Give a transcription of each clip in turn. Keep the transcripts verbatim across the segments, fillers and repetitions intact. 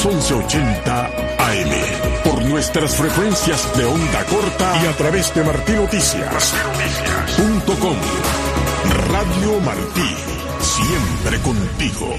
las once ochenta A M. Por nuestras frecuencias de onda corta y a través de martí noticias punto com. Radio Martí, siempre contigo.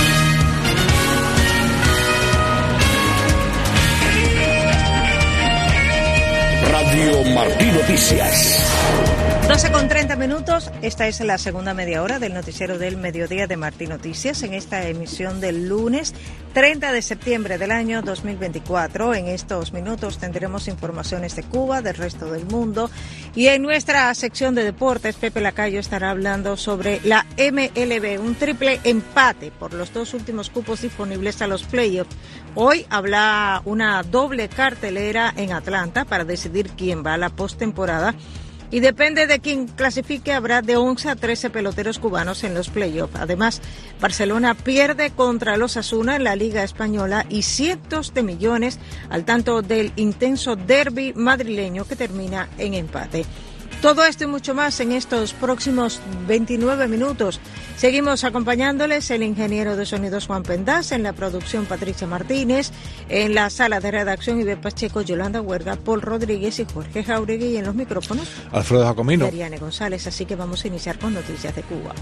Radio Martí Noticias. doce con treinta minutos, esta es la segunda media hora del noticiero del mediodía de Martí Noticias en esta emisión del lunes treinta de septiembre del año dos mil veinticuatro. En estos minutos tendremos informaciones de Cuba, del resto del mundo, y en nuestra sección de deportes Pepe Lacayo estará hablando sobre la M L B, un triple empate por los dos últimos cupos disponibles a los playoffs. Hoy habrá una doble cartelera en Atlanta para decidir quién va a la postemporada. Y depende de quién clasifique, habrá de once a trece peloteros cubanos en los playoffs. Además, Barcelona pierde contra los Osasuna en la Liga Española y cientos de millones al tanto del intenso derbi madrileño que termina en empate. Todo esto y mucho más en estos próximos veintinueve minutos. Seguimos acompañándoles el ingeniero de sonidos Juan Pendaz, en la producción Patricia Martínez, en la sala de redacción Iber Pacheco, Yolanda Huerga, Paul Rodríguez y Jorge Jauregui, y en los micrófonos Alfredo Jacomino, Mariane González. Así que vamos a iniciar con noticias de Cuba.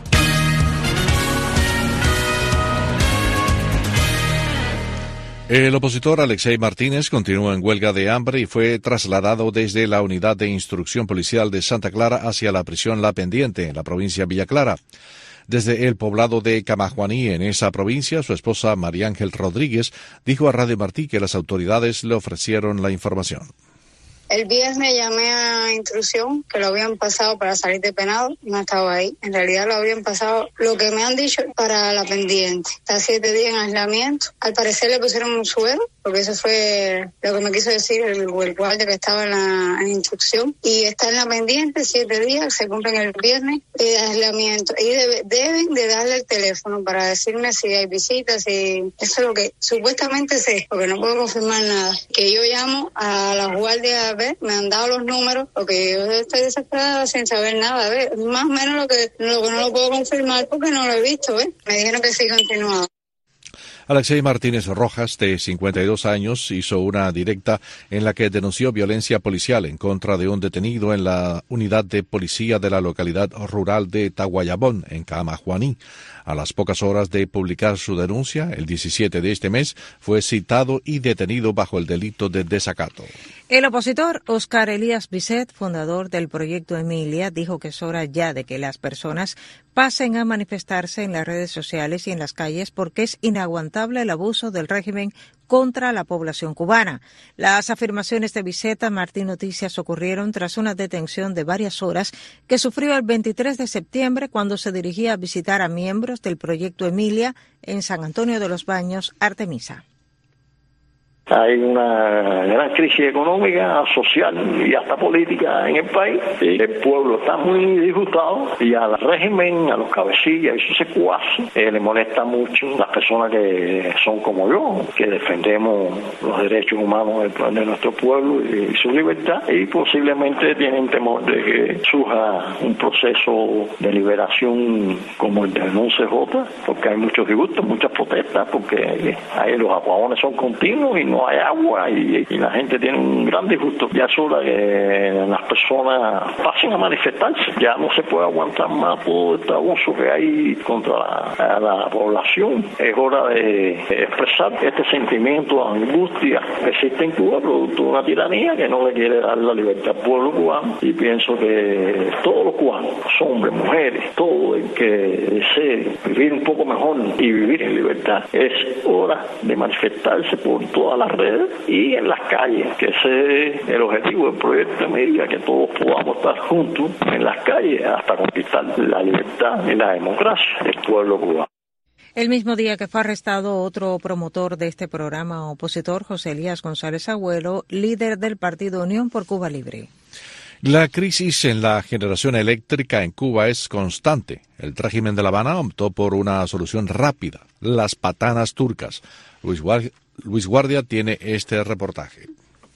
El opositor Alexei Martínez continúa en huelga de hambre y fue trasladado desde la unidad de instrucción policial de Santa Clara hacia la prisión La Pendiente, en la provincia Villa Clara. Desde el poblado de Camajuaní, en esa provincia, su esposa María Ángel Rodríguez dijo a Radio Martí que las autoridades le ofrecieron la información. El viernes llamé a instrucción que lo habían pasado para salir de penado, no estaba ahí. En realidad lo habían pasado, lo que me han dicho, para La Pendiente. Está siete días en aislamiento. Al parecer le pusieron un suero, porque eso fue lo que me quiso decir el, el guardia que estaba en la en instrucción. Y está en La Pendiente siete días, se cumplen el viernes, de aislamiento. Y debe, deben de darle el teléfono para decirme si hay visitas, si... Eso es lo que supuestamente sé, porque no puedo confirmar nada. Que yo llamo a las guardias, me han dado los números, porque yo estoy desesperada sin saber nada, ¿ves? Más o menos lo que, lo que no lo puedo confirmar porque no lo he visto, ¿ves? Me dijeron que sí continuaba. Alexei Martínez Rojas, de cincuenta y dos años, hizo una directa en la que denunció violencia policial en contra de un detenido en la unidad de policía de la localidad rural de Taguayabón, en Camajuaní. A las pocas horas de publicar su denuncia, el diecisiete de este mes, fue citado y detenido bajo el delito de desacato. El opositor Oscar Elías Bisset, fundador del Proyecto Emilia, dijo que es hora ya de que las personas pasen a manifestarse en las redes sociales y en las calles porque es inaguantable el abuso del régimen contra la población cubana. Las afirmaciones de Bisset a Martí Noticias ocurrieron tras una detención de varias horas que sufrió el veintitrés de septiembre cuando se dirigía a visitar a miembros del Proyecto Emilia en San Antonio de los Baños, Artemisa. Hay una gran crisis económica, social y hasta política en el país. El pueblo está muy disgustado y al régimen, a los cabecillas y sus secuaces, eh, le molesta mucho las personas que son como yo, que defendemos los derechos humanos de, de nuestro pueblo y, y su libertad, y posiblemente tienen temor de que surja un proceso de liberación como el del once J, porque hay muchos disgustos, muchas protestas, porque ahí los apagones son continuos y no hay agua y, y la gente tiene un gran disgusto. Ya es hora que las personas pasen a manifestarse. Ya no se puede aguantar más todo este abuso que hay contra la, la población. Es hora de expresar este sentimiento de angustia que existe en Cuba, producto de una tiranía que no le quiere dar la libertad al pueblo cubano. Y pienso que todos los cubanos, hombres, mujeres, todo el que desee vivir un poco mejor y vivir en libertad, es hora de manifestarse por todas las redes y en las calles, que ese es el objetivo del proyecto Emilia, que todos podamos estar juntos en las calles hasta conquistar la libertad y la democracia del pueblo cubano. El mismo día que fue arrestado otro promotor de este programa opositor, José Elías González Agüero, líder del partido Unión por Cuba Libre. La crisis en la generación eléctrica en Cuba es constante. El régimen de La Habana optó por una solución rápida, las patanas turcas. Luis Guardia, Luis Guardia tiene este reportaje.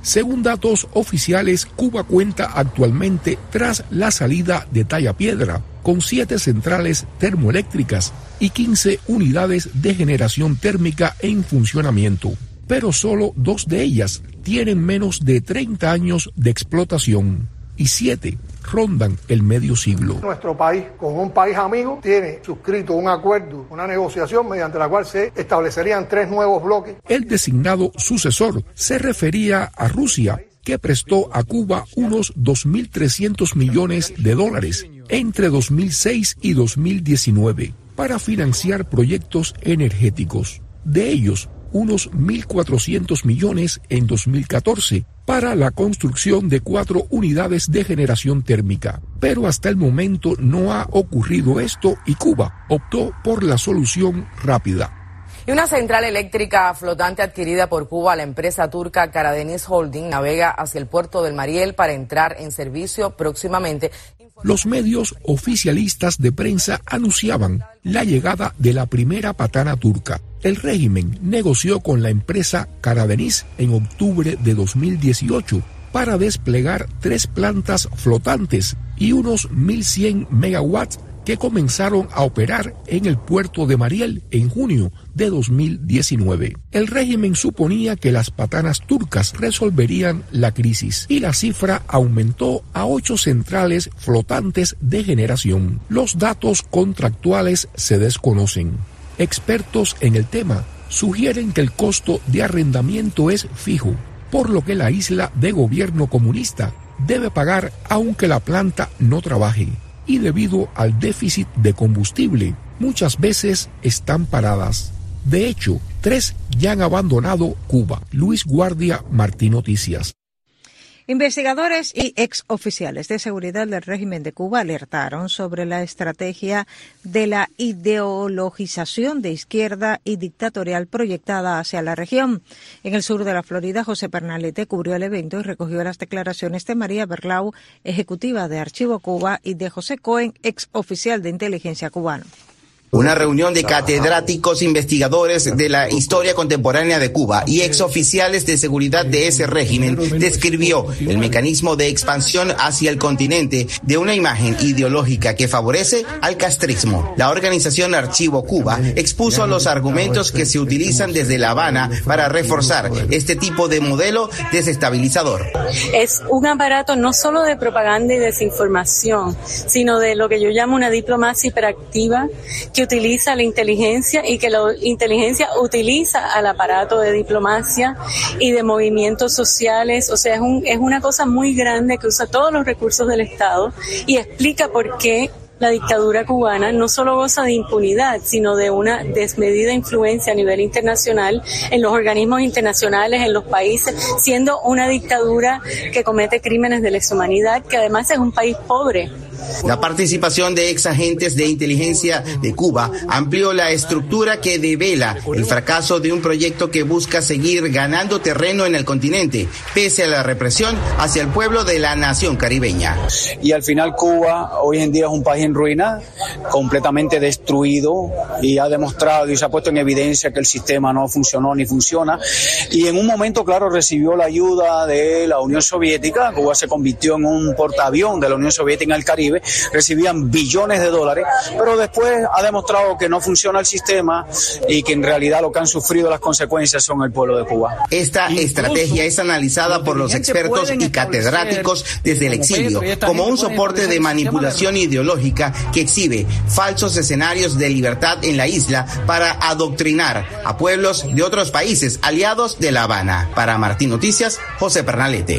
Según datos oficiales, Cuba cuenta actualmente, tras la salida de Talla Piedra, con siete centrales termoeléctricas y quince unidades de generación térmica en funcionamiento, pero solo dos de ellas tienen menos de treinta años de explotación y siete rondan el medio siglo. Nuestro país, con un país amigo, tiene suscrito un acuerdo, una negociación mediante la cual se establecerían tres nuevos bloques. El designado sucesor se refería a Rusia, que prestó a Cuba unos dos mil trescientos millones de dólares entre dos mil seis y dos mil diecinueve para financiar proyectos energéticos. De ellos, unos mil cuatrocientos millones en dos mil catorce para la construcción de cuatro unidades de generación térmica. Pero hasta el momento no ha ocurrido esto y Cuba optó por la solución rápida. Y una central eléctrica flotante adquirida por Cuba a la empresa turca Karadeniz Holding navega hacia el puerto del Mariel para entrar en servicio próximamente. Los medios oficialistas de prensa anunciaban la llegada de la primera patana turca. El régimen negoció con la empresa Karadeniz en octubre de dos mil dieciocho para desplegar tres plantas flotantes y unos mil cien megawatts que comenzaron a operar en el puerto de Mariel en junio de dos mil diecinueve. El régimen suponía que las patanas turcas resolverían la crisis y la cifra aumentó a ocho centrales flotantes de generación. Los datos contractuales se desconocen. Expertos en el tema sugieren que el costo de arrendamiento es fijo, por lo que la isla de gobierno comunista debe pagar aunque la planta no trabaje. Y debido al déficit de combustible, muchas veces están paradas. De hecho, tres ya han abandonado Cuba. Luis Guardia, Martín Noticias. Investigadores y exoficiales de seguridad del régimen de Cuba alertaron sobre la estrategia de la ideologización de izquierda y dictatorial proyectada hacia la región. En el sur de la Florida, José Pernalete cubrió el evento y recogió las declaraciones de María Berlau, ejecutiva de Archivo Cuba, y de José Cohen, exoficial de inteligencia cubano. Una reunión de catedráticos investigadores de la historia contemporánea de Cuba y exoficiales de seguridad de ese régimen describió el mecanismo de expansión hacia el continente de una imagen ideológica que favorece al castrismo. La organización Archivo Cuba expuso los argumentos que se utilizan desde La Habana para reforzar este tipo de modelo desestabilizador. Es un aparato no solo de propaganda y desinformación, sino de lo que yo llamo una diplomacia hiperactiva que utiliza la inteligencia y que la inteligencia utiliza al aparato de diplomacia y de movimientos sociales. O sea, es, un, es una cosa muy grande que usa todos los recursos del Estado y explica por qué la dictadura cubana no solo goza de impunidad, sino de una desmedida influencia a nivel internacional, en los organismos internacionales, en los países, siendo una dictadura que comete crímenes de lesa humanidad, que además es un país pobre. La participación de ex agentes de inteligencia de Cuba amplió la estructura que devela el fracaso de un proyecto que busca seguir ganando terreno en el continente, pese a la represión hacia el pueblo de la nación caribeña. Y al final Cuba hoy en día es un país en ruina, completamente destruido, y ha demostrado y se ha puesto en evidencia que el sistema no funcionó ni funciona. Y en un momento, claro, recibió la ayuda de la Unión Soviética. Cuba se convirtió en un portaavión de la Unión Soviética en el Caribe. Recibían billones de dólares, pero después ha demostrado que no funciona el sistema y que en realidad lo que han sufrido las consecuencias son el pueblo de Cuba. Esta estrategia es analizada por los expertos y catedráticos desde el exilio como un soporte de manipulación ideológica que exhibe falsos escenarios de libertad en la isla para adoctrinar a pueblos de otros países aliados de La Habana. Para Martín Noticias, José Pernalete.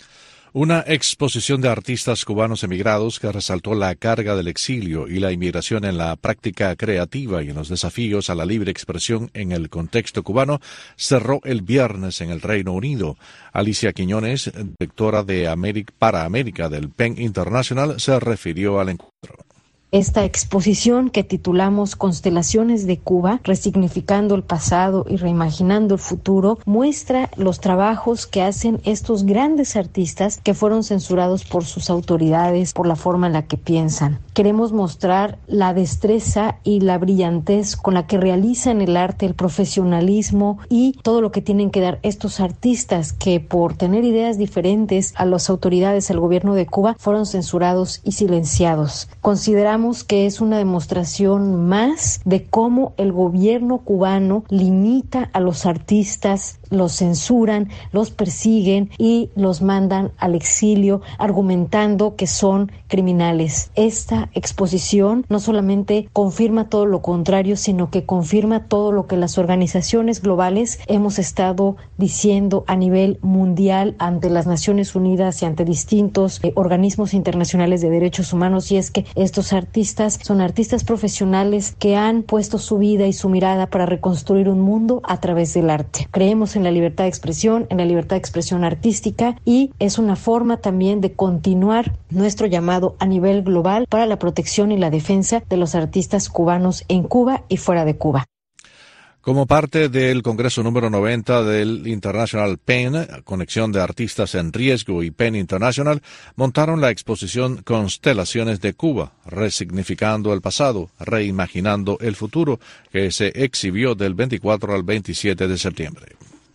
Una exposición de artistas cubanos emigrados que resaltó la carga del exilio y la inmigración en la práctica creativa y en los desafíos a la libre expresión en el contexto cubano cerró el viernes en el Reino Unido. Alicia Quiñones, directora de América, para América del Penn International, se refirió al encuentro. Esta exposición que titulamos Constelaciones de Cuba, resignificando el pasado y reimaginando el futuro, muestra los trabajos que hacen estos grandes artistas que fueron censurados por sus autoridades, por la forma en la que piensan. Queremos mostrar la destreza y la brillantez con la que realizan el arte, el profesionalismo y todo lo que tienen que dar estos artistas que por tener ideas diferentes a las autoridades, al gobierno de Cuba, fueron censurados y silenciados. Consideramos que es una demostración más de cómo el gobierno cubano limita a los artistas, los censuran, los persiguen y los mandan al exilio, argumentando que son criminales. Esta exposición no solamente confirma todo lo contrario, sino que confirma todo lo que las organizaciones globales hemos estado diciendo a nivel mundial ante las Naciones Unidas y ante distintos eh, organismos internacionales de derechos humanos, y es que estos artistas son artistas profesionales que han puesto su vida y su mirada para reconstruir un mundo a través del arte. Creemos en la libertad de expresión, en la libertad de expresión artística, y es una forma también de continuar nuestro llamado a nivel global para la protección y la defensa de los artistas cubanos en Cuba y fuera de Cuba. Como parte del Congreso número noventa del International PEN, Conexión de Artistas en Riesgo y PEN International, montaron la exposición Constelaciones de Cuba, resignificando el pasado, reimaginando el futuro, que se exhibió del veinticuatro al veintisiete de septiembre.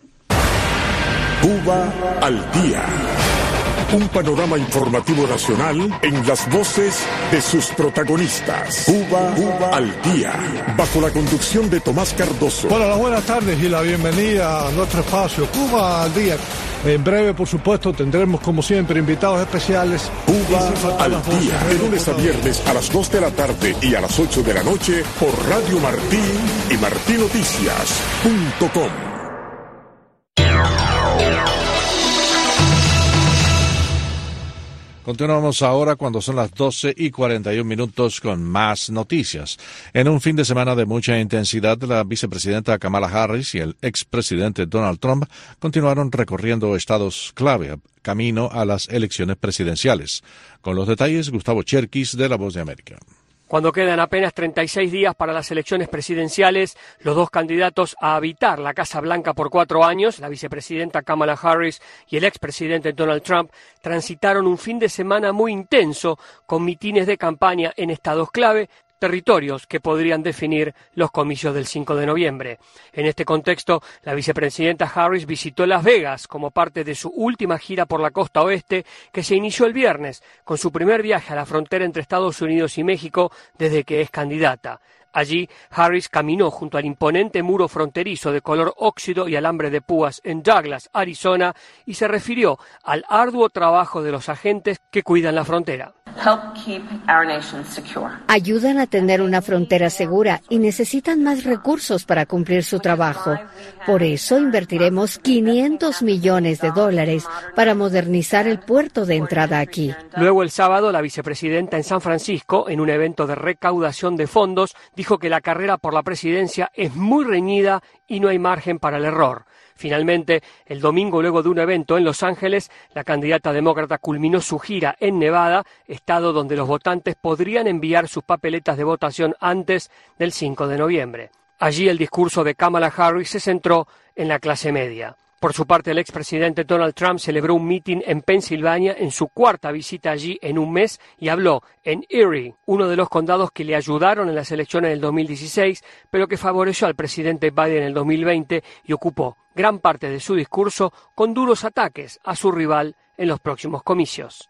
Cuba al día. Un panorama informativo nacional en las voces de sus protagonistas. Cuba, Cuba al día. Bajo la conducción de Tomás Cardoso. Hola, las buenas tardes y la bienvenida a nuestro espacio Cuba al día. En breve, por supuesto, tendremos como siempre invitados especiales. Cuba al día. De lunes a viernes a las dos de la tarde y a las ocho de la noche por Radio Martí y martí noticias punto com. Continuamos ahora cuando son las doce y cuarenta y un minutos con más noticias. En un fin de semana de mucha intensidad, la vicepresidenta Kamala Harris y el expresidente Donald Trump continuaron recorriendo estados clave camino a las elecciones presidenciales. Con los detalles, Gustavo Cherkis de La Voz de América. Cuando quedan apenas treinta y seis días para las elecciones presidenciales, los dos candidatos a habitar la Casa Blanca por cuatro años, la vicepresidenta Kamala Harris y el expresidente Donald Trump, transitaron un fin de semana muy intenso con mitines de campaña en estados clave, territorios que podrían definir los comicios del cinco de noviembre. En este contexto, la vicepresidenta Harris visitó Las Vegas como parte de su última gira por la costa oeste, que se inició el viernes con su primer viaje a la frontera entre Estados Unidos y México desde que es candidata. Allí, Harris caminó junto al imponente muro fronterizo de color óxido y alambre de púas en Douglas, Arizona, y se refirió al arduo trabajo de los agentes que cuidan la frontera. Ayudan a tener una frontera segura y necesitan más recursos para cumplir su trabajo. Por eso invertiremos quinientos millones de dólares para modernizar el puerto de entrada aquí. Luego el sábado, la vicepresidenta en San Francisco, en un evento de recaudación de fondos, dijo que la carrera por la presidencia es muy reñida y no hay margen para el error. Finalmente, el domingo, luego de un evento en Los Ángeles, la candidata demócrata culminó su gira en Nevada, estado donde los votantes podrían enviar sus papeletas de votación antes del cinco de noviembre. Allí el discurso de Kamala Harris se centró en la clase media. Por su parte, el expresidente Donald Trump celebró un mitin en Pensilvania en su cuarta visita allí en un mes y habló en Erie, uno de los condados que le ayudaron en las elecciones del dos mil dieciséis, pero que favoreció al presidente Biden en el dos mil veinte y ocupó gran parte de su discurso con duros ataques a su rival en los próximos comicios.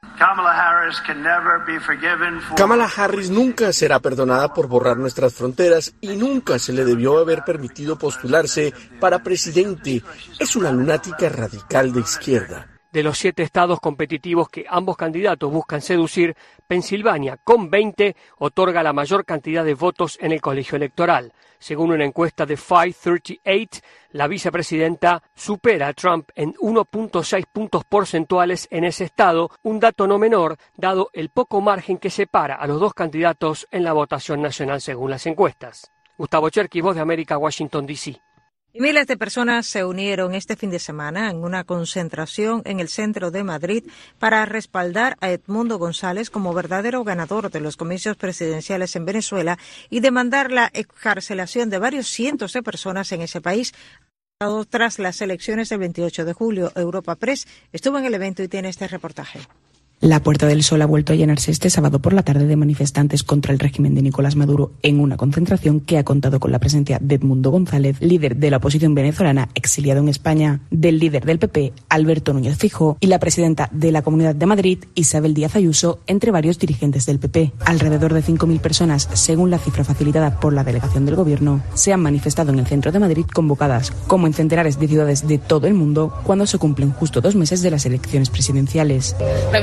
Kamala Harris nunca será perdonada por borrar nuestras fronteras y nunca se le debió haber permitido postularse para presidente. Es una lunática radical de izquierda. De los siete estados competitivos que ambos candidatos buscan seducir, Pensilvania, con veinte, otorga la mayor cantidad de votos en el colegio electoral. Según una encuesta de quinientos treinta y ocho, la vicepresidenta supera a Trump en uno punto seis puntos porcentuales en ese estado, un dato no menor, dado el poco margen que separa a los dos candidatos en la votación nacional según las encuestas. Gustavo Cherkis, Voz de América, Washington, D C Y miles de personas se unieron este fin de semana en una concentración en el centro de Madrid para respaldar a Edmundo González como verdadero ganador de los comicios presidenciales en Venezuela y demandar la excarcelación de varios cientos de personas en ese país tras las elecciones del veintiocho de julio. Europa Press estuvo en el evento y tiene este reportaje. La Puerta del Sol ha vuelto a llenarse este sábado por la tarde de manifestantes contra el régimen de Nicolás Maduro en una concentración que ha contado con la presencia de Edmundo González, líder de la oposición venezolana exiliado en España, del líder del P P, Alberto Núñez Feijóo, y la presidenta de la Comunidad de Madrid, Isabel Díaz Ayuso, entre varios dirigentes del P P. Alrededor de cinco mil personas, según la cifra facilitada por la delegación del Gobierno, se han manifestado en el centro de Madrid, convocadas, como en centenares de ciudades de todo el mundo, cuando se cumplen justo dos meses de las elecciones presidenciales.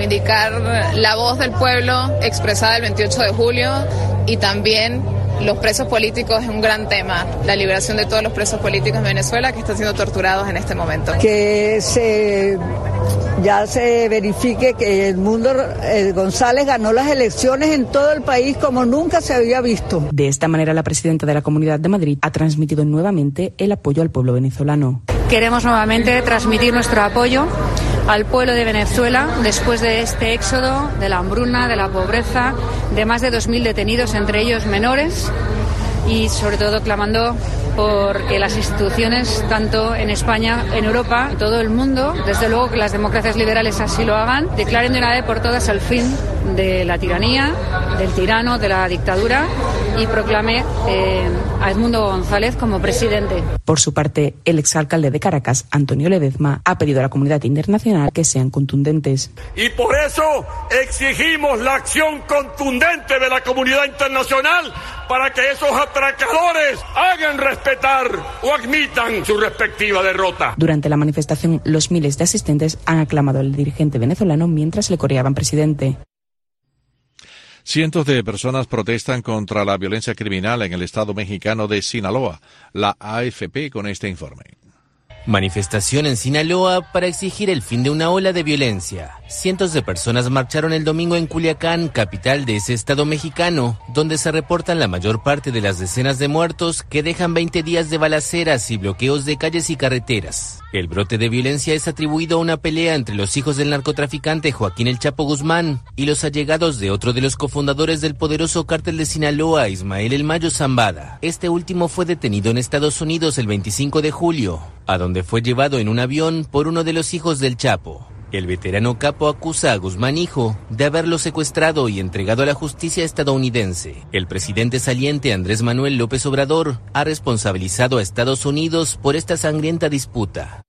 La voz del pueblo expresada el veintiocho de julio y también los presos políticos es un gran tema, la liberación de todos los presos políticos en Venezuela que están siendo torturados en este momento. Que se ya se verifique que Edmundo eh, González ganó las elecciones en todo el país como nunca se había visto. De esta manera, la presidenta de la Comunidad de Madrid ha transmitido nuevamente el apoyo al pueblo venezolano. Queremos nuevamente transmitir nuestro apoyo al pueblo de Venezuela después de este éxodo, de la hambruna, de la pobreza, de más de dos mil detenidos, entre ellos menores, y sobre todo clamando por que las instituciones, tanto en España, en Europa, en todo el mundo, desde luego que las democracias liberales así lo hagan, declaren de una vez por todas el fin de la tiranía, del tirano, de la dictadura, y proclame eh, a Edmundo González como presidente. Por su parte, el exalcalde de Caracas, Antonio Ledezma, ha pedido a la comunidad internacional que sean contundentes. Y por eso exigimos la acción contundente de la comunidad internacional para que esos atracadores hagan respetar o admitan su respectiva derrota. Durante la manifestación, los miles de asistentes han aclamado al dirigente venezolano mientras le coreaban presidente. Cientos de personas protestan contra la violencia criminal en el estado mexicano de Sinaloa. La A F P con este informe. Manifestación en Sinaloa para exigir el fin de una ola de violencia. Cientos de personas marcharon el domingo en Culiacán, capital de ese estado mexicano, donde se reportan la mayor parte de las decenas de muertos que dejan veinte días de balaceras y bloqueos de calles y carreteras. El brote de violencia es atribuido a una pelea entre los hijos del narcotraficante Joaquín El Chapo Guzmán y los allegados de otro de los cofundadores del poderoso cártel de Sinaloa, Ismael El Mayo Zambada. Este último fue detenido en Estados Unidos el veinticinco de julio, a donde fue llevado en un avión por uno de los hijos del Chapo. El veterano capo acusa a Guzmán hijo de haberlo secuestrado y entregado a la justicia estadounidense. El presidente saliente Andrés Manuel López Obrador ha responsabilizado a Estados Unidos por esta sangrienta disputa.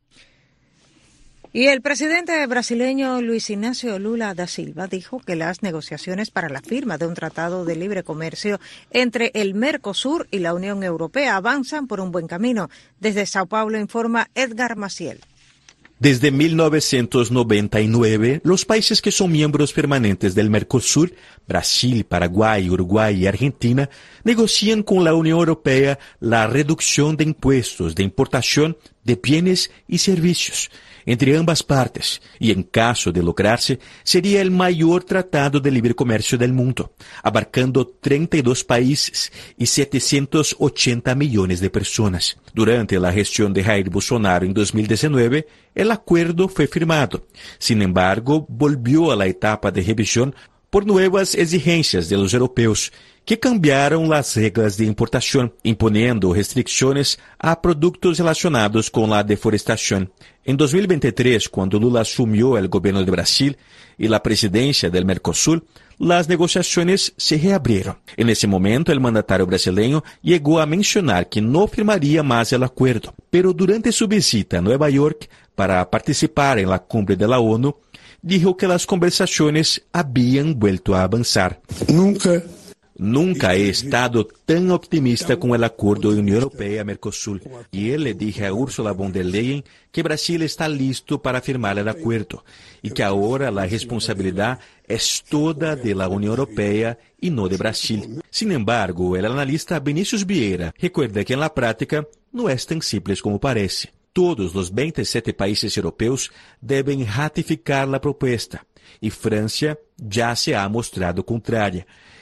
Y el presidente brasileño Luis Ignacio Lula da Silva dijo que las negociaciones para la firma de un tratado de libre comercio entre el Mercosur y la Unión Europea avanzan por un buen camino. Desde Sao Paulo informa Edgar Maciel. Desde mil novecientos noventa y nueve, los países que son miembros permanentes del Mercosur, Brasil, Paraguay, Uruguay y Argentina, negocian con la Unión Europea la reducción de impuestos de importación de bienes y servicios entre ambas partes, y en caso de lograrse, sería el mayor tratado de libre comercio del mundo, abarcando treinta y dos países y setecientos ochenta millones de personas. Durante la gestión de Jair Bolsonaro en dos mil diecinueve, el acuerdo fue firmado. Sin embargo, volvió a la etapa de revisión por nuevas exigencias de los europeos, que cambiaron las reglas de importación, imponiendo restricciones a productos relacionados con la deforestación. En dos mil veintitrés, cuando Lula asumió el gobierno de Brasil y la presidencia del Mercosur, las negociaciones se reabrieron. En ese momento, el mandatario brasileño llegó a mencionar que no firmaría más el acuerdo, pero durante su visita a Nueva York para participar en la cumbre de la ONU, dijo que las conversaciones habían vuelto a avanzar. Nunca Nunca he estado tan optimista con el acuerdo de Unión Europea-Mercosur. Y él le dije a Ursula von der Leyen que Brasil está listo para firmar el acuerdo y que ahora la responsabilidad es toda de la Unión Europea y no de Brasil. Sin embargo, el analista Vinicius Vieira recuerda que en la práctica no es tan simple como parece. Todos los veintisiete países europeos deben ratificar la propuesta y Francia ya se ha mostrado contraria.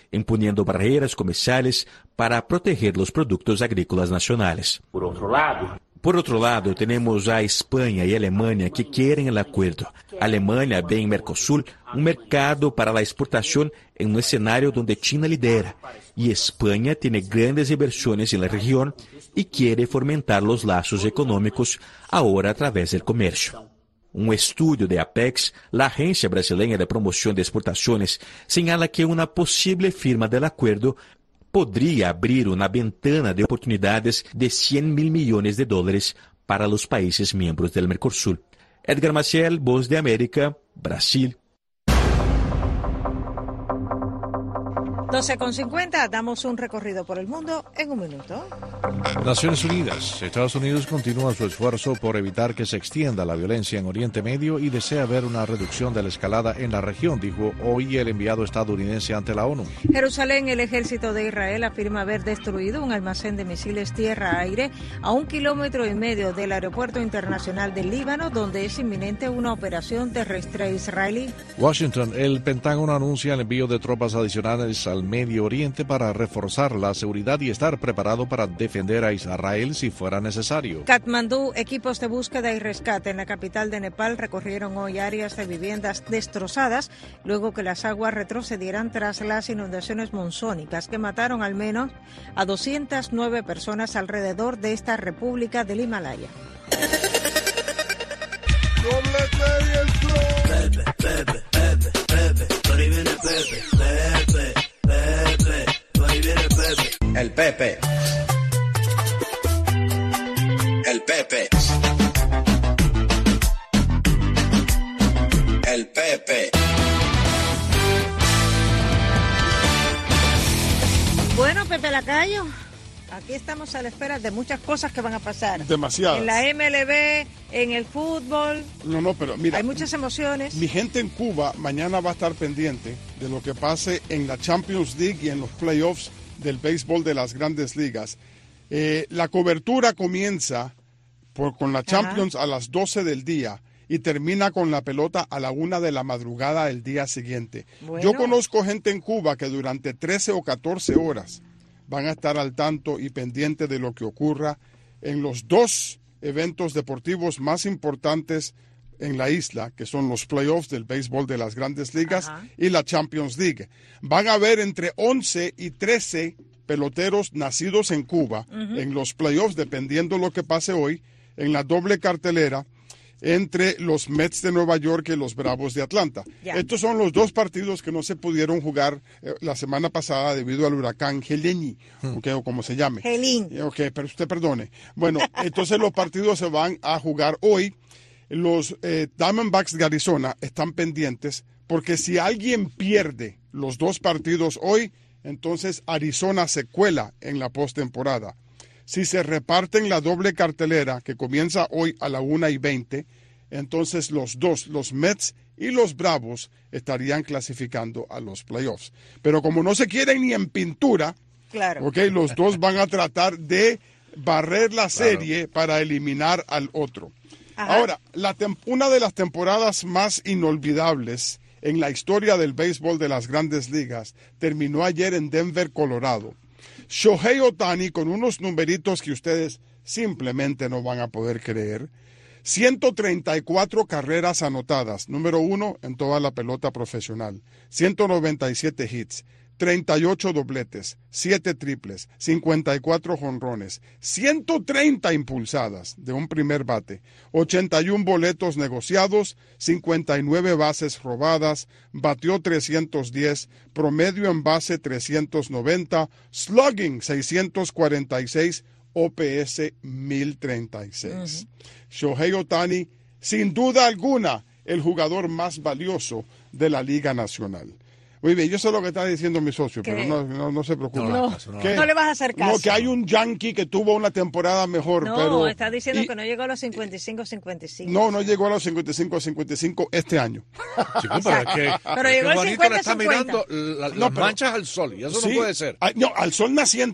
imponiendo barreras comerciales para proteger los productos agrícolas nacionales. Por otro lado, Por otro lado, tenemos a España y Alemania que quieren el acuerdo. Alemania ve en Mercosur un mercado para la exportación en un escenario donde China lidera, y España tiene grandes inversiones en la región y quiere fomentar los lazos económicos ahora a través del comercio. Un estudio de Apex, la Agencia Brasileña de Promoción de Exportaciones, señala que una posible firma del acuerdo podría abrir una ventana de oportunidades de cien mil millones de dólares para los países miembros del Mercosur. Edgar Maciel, Voz de América, Brasil. doce con cincuenta, damos un recorrido por el mundo en un minuto. Naciones Unidas. Estados Unidos continúa su esfuerzo por evitar que se extienda la violencia en Oriente Medio y desea ver una reducción de la escalada en la región, dijo hoy el enviado estadounidense ante la ONU. Jerusalén, el ejército de Israel afirma haber destruido un almacén de misiles tierra-aire a un kilómetro y medio del aeropuerto internacional del Líbano, donde es inminente una operación terrestre israelí. Washington, el Pentágono anuncia el envío de tropas adicionales al Medio Oriente para reforzar la seguridad y estar preparado para defender a Israel si fuera necesario. Katmandú, equipos de búsqueda y rescate en la capital de Nepal recorrieron hoy áreas de viviendas destrozadas luego que las aguas retrocedieran tras las inundaciones monzónicas que mataron al menos a doscientas nueve personas alrededor de esta república del Himalaya. Pepe, Pepe, Pepe, Pepe, por ahí viene Pepe, Pepe, Pepe, por ahí viene Pepe. El Pepe. El Pepe. El Pepe. Bueno, Pepe Lacayo, aquí estamos a la espera de muchas cosas que van a pasar. Demasiadas. En la M L B, en el fútbol. No, no, pero mira. Hay muchas emociones. Mi gente en Cuba mañana va a estar pendiente de lo que pase en la Champions League y en los playoffs del béisbol de las grandes ligas. Eh, la cobertura comienza por, con la Champions Ajá. a las doce del día y termina con la pelota a la una de la madrugada el día siguiente. Bueno. Yo conozco gente en Cuba que durante trece o catorce horas van a estar al tanto y pendiente de lo que ocurra en los dos eventos deportivos más importantes en la isla, que son los playoffs del béisbol de las grandes ligas Ajá. y la Champions League. Van a haber entre once y trece peloteros nacidos en Cuba uh-huh. en los playoffs, dependiendo lo que pase hoy, en la doble cartelera entre los Mets de Nueva York y los Bravos de Atlanta. Yeah. Estos son los dos partidos que no se pudieron jugar eh, la semana pasada debido al huracán Helene, hmm. okay, o como se llame. Helene. Ok, pero usted perdone. Bueno, entonces los partidos se van a jugar hoy. Los eh, Diamondbacks de Arizona están pendientes porque si alguien pierde los dos partidos hoy, entonces Arizona se cuela en la postemporada. Si se reparten la doble cartelera que comienza hoy a la una y veinte, entonces los dos, los Mets y los Bravos, estarían clasificando a los playoffs. Pero como no se quieren ni en pintura, claro. okay, los dos van a tratar de barrer la serie claro. para eliminar al otro. Ajá. Ahora, la una de las temporadas más inolvidables en la historia del béisbol de las grandes ligas terminó ayer en Denver, Colorado. Shohei Ohtani, con unos numeritos que ustedes simplemente no van a poder creer, ciento treinta y cuatro carreras anotadas, número uno en toda la pelota profesional, ciento noventa y siete hits, treinta y ocho dobletes, siete triples, cincuenta y cuatro jonrones, ciento treinta impulsadas de un primer bate, ochenta y uno boletos negociados, cincuenta y nueve bases robadas, batió trescientos diez, promedio en base trescientos noventa, slugging seiscientos cuarenta y seis, O P S mil treinta y seis. Uh-huh. Shohei Ohtani, sin duda alguna, el jugador más valioso de la Liga Nacional. Muy bien, yo sé lo que está diciendo mi socio, ¿Qué? pero no, no, no se preocupe. No, no, no le vas a hacer caso. No, que hay un yankee que tuvo una temporada mejor. No, pero, está diciendo y, que no llegó a los cincuenta y cinco cincuenta y cinco. No, no llegó a los cincuenta y cinco a cincuenta y cinco este año. Chico, pero es que, pero llegó al cincuenta le está mirando la, las no, pero, manchas al sol, y eso sí, no puede ser. A, no, al sol naciente.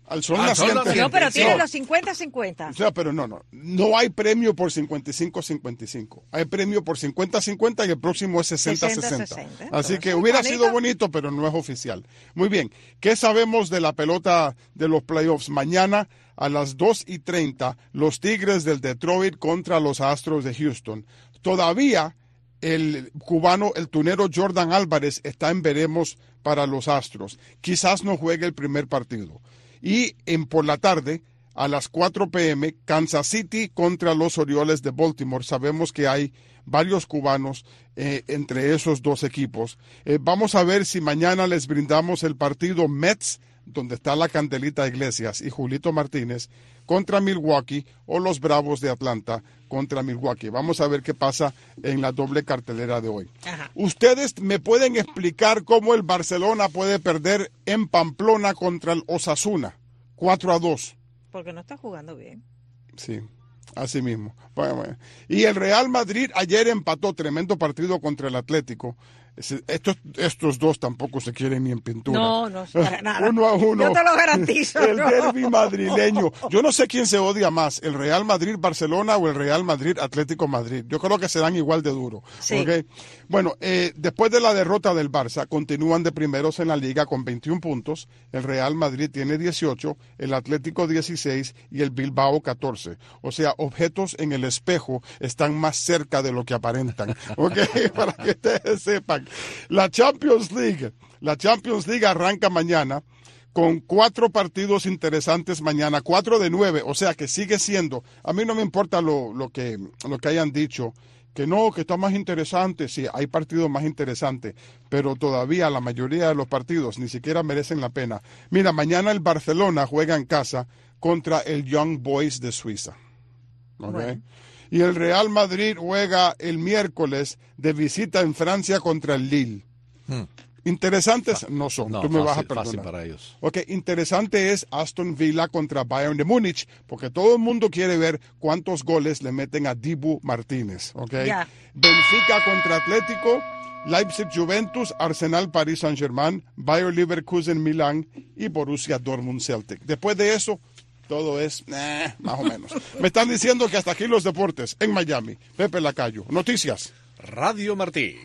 Al sol Al naciente. sol naciente. No, pero tiene No. los cincuenta cincuenta. O sea, pero no, no. No hay premio por cincuenta y cinco cincuenta y cinco. Hay premio por cincuenta cincuenta y el próximo es sesenta sesenta. sesenta. Así que hubiera bonito. sido bonito, pero no es oficial. Muy bien. ¿Qué sabemos de la pelota de los playoffs? Mañana a las dos y treinta, los Tigres del Detroit contra los Astros de Houston. Todavía el cubano, el tunero Jordan Álvarez está en veremos para los Astros. Quizás no juegue el primer partido. Y en por la tarde, a las cuatro p m, Kansas City contra los Orioles de Baltimore. Sabemos que hay varios cubanos eh, entre esos dos equipos. Eh, vamos a ver si mañana les brindamos el partido Mets, donde está la Candelita Iglesias y Julito Martínez, contra Milwaukee, o los Bravos de Atlanta contra Milwaukee. Vamos a ver qué pasa en la doble cartelera de hoy. Ajá. ¿Ustedes me pueden explicar cómo el Barcelona puede perder en Pamplona contra el Osasuna? cuatro a dos. Porque no está jugando bien. Sí, así mismo. Bueno, bueno. Y el Real Madrid ayer empató, tremendo partido contra el Atlético. Estos, estos dos tampoco se quieren ni en pintura. No, no, para nada. Uno a uno. Yo te lo garantizo. El no. derbi madrileño. Yo no sé quién se odia más, el Real Madrid-Barcelona o el Real Madrid-Atlético Madrid. Yo creo que serán igual de duros. Sí. ¿Okay? Bueno, eh, después de la derrota del Barça, continúan de primeros en la liga con veintiún puntos. El Real Madrid tiene dieciocho, el Atlético dieciséis y el Bilbao catorce. O sea, objetos en el espejo están más cerca de lo que aparentan. ¿Ok? Para que ustedes sepan. La Champions League, la Champions League arranca mañana con cuatro partidos interesantes mañana, cuatro de nueve, o sea que sigue siendo, a mí no me importa lo, lo, que, lo que hayan dicho, que no, que está más interesante, sí, hay partidos más interesantes, pero todavía la mayoría de los partidos ni siquiera merecen la pena. Mira, mañana el Barcelona juega en casa contra el Young Boys de Suiza. ¿Okay? Bueno. Y el Real Madrid juega el miércoles de visita en Francia contra el Lille. Hmm. Interesantes no son, no, tú me fácil, vas a perdonar. Fácil para ellos. Ok, interesante es Aston Villa contra Bayern de Múnich, porque todo el mundo quiere ver cuántos goles le meten a Dibu Martínez. Okay. Yeah. Benfica contra Atlético, Leipzig Juventus, Arsenal Paris Saint-Germain, Bayer Leverkusen Milán y Borussia Dortmund Celtic. Después de eso, todo es eh, más o menos. Me están diciendo que hasta aquí los deportes en Miami. Pepe Lacayo. Noticias. Radio Martí.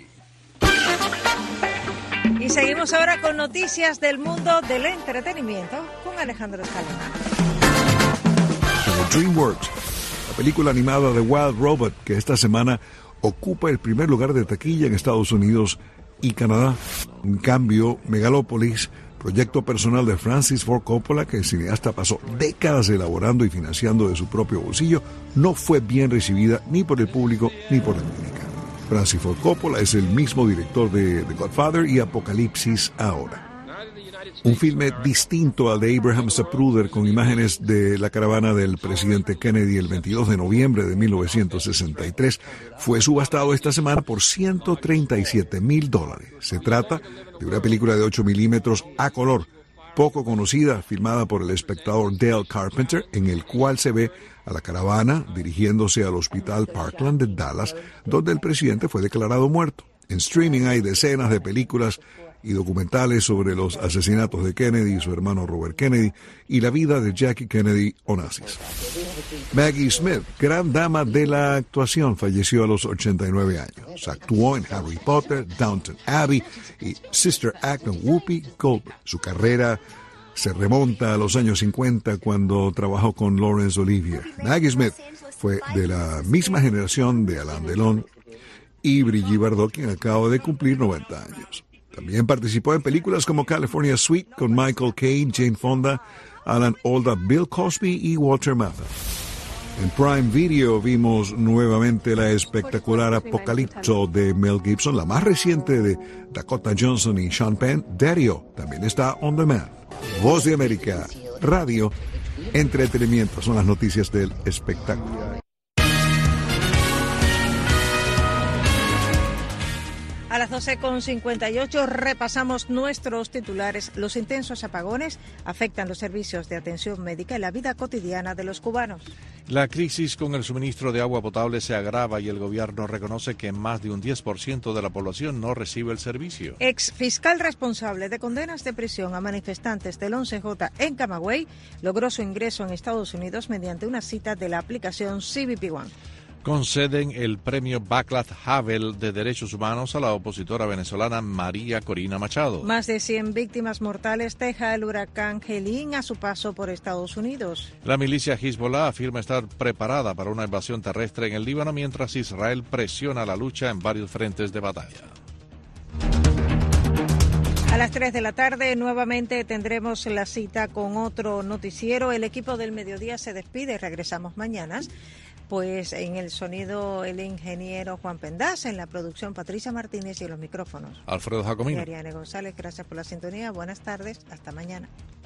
Y seguimos ahora con noticias del mundo del entretenimiento con Alejandro Escalona. DreamWorks, la película animada de Wild Robot, que esta semana ocupa el primer lugar de taquilla en Estados Unidos y Canadá. En cambio, Megalópolis, proyecto personal de Francis Ford Coppola, que el cineasta pasó décadas elaborando y financiando de su propio bolsillo, no fue bien recibida ni por el público ni por la crítica. Francis Ford Coppola es el mismo director de The Godfather y Apocalipsis Ahora. Un filme distinto al de Abraham Zapruder, con imágenes de la caravana del presidente Kennedy el veintidós de noviembre de mil novecientos sesenta y tres, fue subastado esta semana por ciento treinta y siete mil dólares. Se trata de una película de ocho milímetros a color, poco conocida, filmada por el espectador Dale Carpenter, en el cual se ve a la caravana dirigiéndose al hospital Parkland de Dallas, donde el presidente fue declarado muerto. En streaming hay decenas de películas y documentales sobre los asesinatos de Kennedy y su hermano Robert Kennedy y la vida de Jackie Kennedy Onassis. Maggie Smith, gran dama de la actuación, falleció a los ochenta y nueve años. Actuó en Harry Potter, Downton Abbey y Sister Act con Whoopi Goldberg. Su carrera se remonta a los años cincuenta, cuando trabajó con Laurence Olivier. Maggie Smith fue de la misma generación de Alain Delon y Brigitte Bardot, quien acaba de cumplir noventa años. También participó en películas como California Suite con Michael Caine, Jane Fonda, Alan Alda, Bill Cosby y Walter Matthau. En Prime Video vimos nuevamente la espectacular Apocalipso de Mel Gibson, la más reciente de Dakota Johnson y Sean Penn. Daddy-O también está on demand. Voz de América, radio, entretenimiento, son las noticias del espectáculo. A las doce con cincuenta y ocho repasamos nuestros titulares. Los intensos apagones afectan los servicios de atención médica y la vida cotidiana de los cubanos. La crisis con el suministro de agua potable se agrava y el gobierno reconoce que más de un diez por ciento de la población no recibe el servicio. Ex fiscal responsable de condenas de prisión a manifestantes del once J en Camagüey logró su ingreso en Estados Unidos mediante una cita de la aplicación C B P One. Conceden el premio Václav Havel de Derechos Humanos a la opositora venezolana María Corina Machado. Más de cien víctimas mortales deja el huracán Helene a su paso por Estados Unidos. La milicia Hezbollah afirma estar preparada para una invasión terrestre en el Líbano mientras Israel presiona la lucha en varios frentes de batalla. A las tres de la tarde nuevamente tendremos la cita con otro noticiero. El equipo del mediodía se despide. Regresamos mañana. Pues en el sonido el ingeniero Juan Pendaz, en la producción Patricia Martínez y en los micrófonos Alfredo Jacomino. Y Ariane González, gracias por la sintonía. Buenas tardes. Hasta mañana.